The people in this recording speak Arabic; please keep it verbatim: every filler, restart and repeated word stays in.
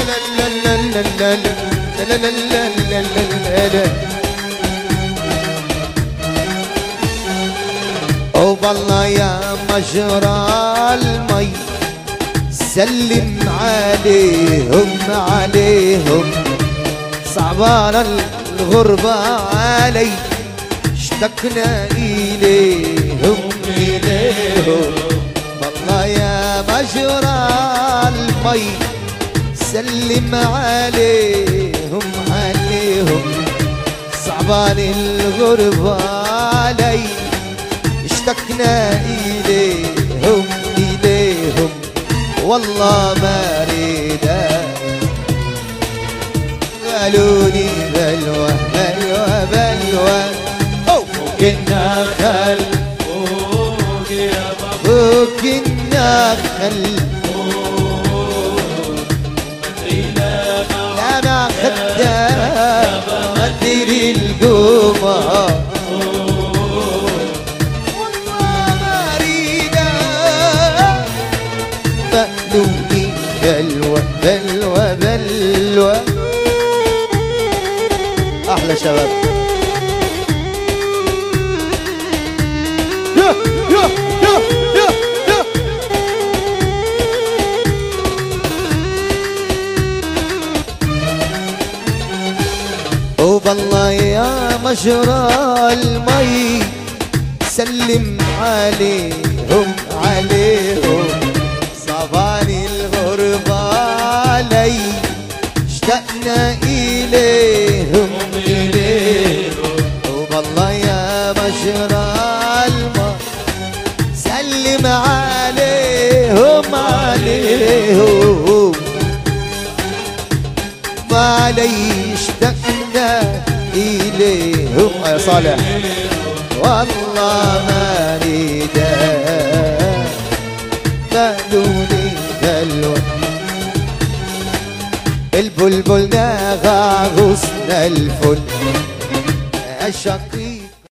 والله يا مجرى المي سلم عليهم عليهم صعبان الغربة علي اشتقنا إليهم إليهم والله يا مجرى المي سلم عليهم عليهم صعبان الغربة علي اشتقنا إليهم إليهم والله ما ريدا قالولي بلوى بلوى بلوى فوق النخل فوق النخل لا ما خدها غدري القمر بلوى بلوى بلوى احلى شباب. يا يا يا يا يا وبالله يا مجرى المي سلم عليهم عليهم صعبان الغربة علي اشتقنا إليهم إليهم وبالله يا مجرى الماء سلم عليهم عليهم وعلي اشتقنا إليهم يا صالح والله ما ريدا قالولي بلوى البلبل ناغى غصن الفل الشقي